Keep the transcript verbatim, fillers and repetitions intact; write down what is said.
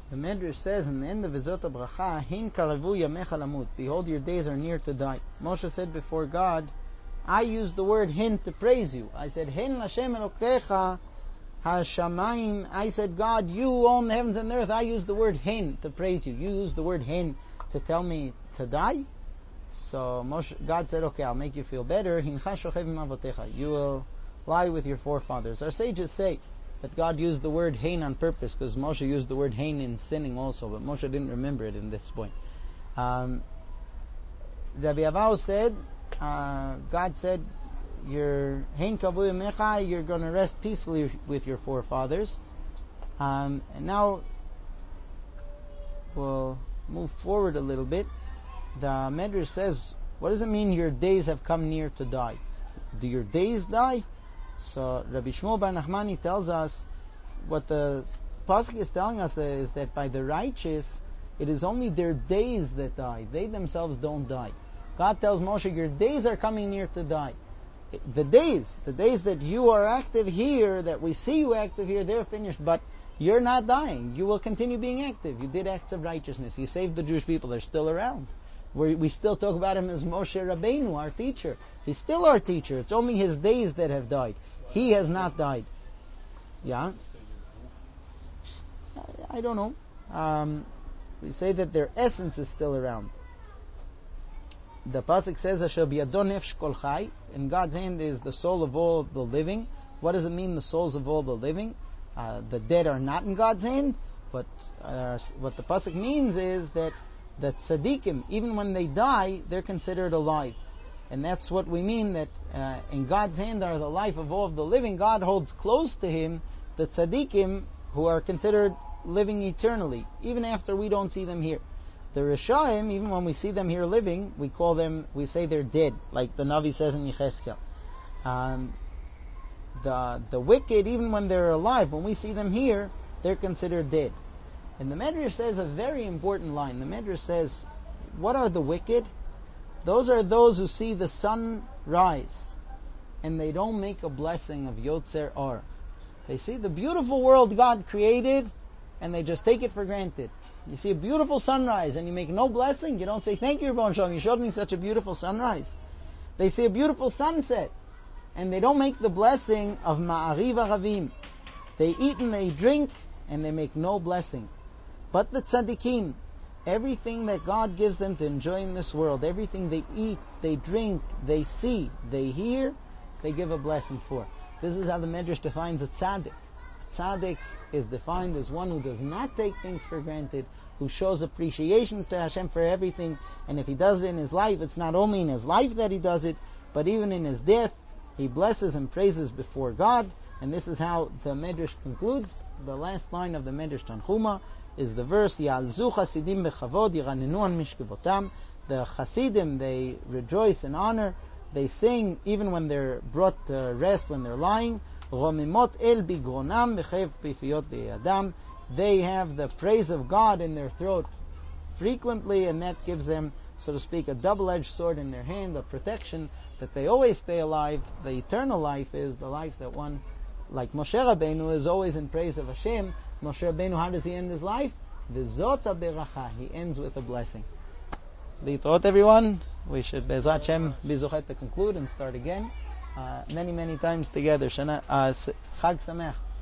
The Medrash says in the end of Vizot HaBracha, Hin karavu yamecha lamut. Behold, your days are near to die. Moshe said before God, I used the word hin to praise you. I said, Hin Hashem Elokecha ha-shamayim. I said, God, you own the heavens and the earth. I used the word hin to praise you. You used the word hin to tell me to die? So Moshe, God said, okay, I'll make you feel better. Hincha shochev im avotecha. You will lie with your forefathers. Our sages say that God used the word hain on purpose because Moshe used the word hain in sinning also, but Moshe didn't remember it in this point. Um, Rabbi Avau said, uh, God said, "Your hain kavu yamecha, you're going to rest peacefully with your forefathers." Um, and now we'll move forward a little bit. The Medrash says, what does it mean your days have come near to die? Do your days die? So Rabbi Shmuel Bar Nachmani tells us what the pasuk is telling us is that by the righteous it is only their days that die. They themselves don't die. God tells Moshe, your days are coming near to die. The days, the days that you are active here, that we see you active here, they're finished, but you're not dying. You will continue being active. You did acts of righteousness. You saved the Jewish people. They're still around. We, we still talk about him as Moshe Rabbeinu, our teacher. He's still our teacher. It's only his days that have died. He has not died. Yeah? I, I don't know. Um, we say that their essence is still around. The pasuk says, "Asher biyado nefesh kol chai." In God's hand is the soul of all the living. What does it mean, the souls of all the living? Uh, the dead are not in God's hand, but uh, what the pasuk means is that the tzaddikim, even when they die, they're considered alive. And that's what we mean, that uh, in God's hand are the life of all of the living. God holds close to him the tzaddikim who are considered living eternally, even after we don't see them here. The Rishaim, even when we see them here living, we call them, we say they're dead, like the Navi says in Yechezkel. Um, the the wicked, even when they're alive, when we see them here, they're considered dead. And the Medrash says a very important line. The Medrash says, what are the wicked? Those are those who see the sun rise and they don't make a blessing of Yotzer Or. They see the beautiful world God created and they just take it for granted. You see a beautiful sunrise and you make no blessing. You don't say, thank you, Rebbeinu Shalom, you showed me such a beautiful sunrise. They see a beautiful sunset and they don't make the blessing of Ma'ariv Aravim. They eat and they drink and they make no blessing. But the tzaddikim, everything that God gives them to enjoy in this world, everything they eat, they drink, they see, they hear, they give a blessing for. This is how the Medrash defines a tzaddik. A tzaddik is defined as one who does not take things for granted, who shows appreciation to Hashem for everything, and if he does it in his life, it's not only in his life that he does it, but even in his death, he blesses and praises before God, and this is how the Medrash concludes. The last line of the Medrash Tanchuma is the verse, Ya'alzu chasidim bechavod yiranenu an mishkevotam. The chasidim, they rejoice and honor, they sing even when they're brought to rest, when they're lying. Romimot el bigronam v'chev pifiyot b'yadam. They have the praise of God in their throat frequently, and that gives them, so to speak, a double-edged sword in their hand, a protection that they always stay alive. The eternal life is the life that one, like Moshe Rabbeinu, is always in praise of Hashem. Moshe Rabbeinu, how does he end his life? V'zot beracha. He ends with a blessing. Li'tot, everyone. We should, Be'ezrat Hashem, be zochet to conclude and start again. Uh, many, many times together. Shana, uh, Chag Sameach.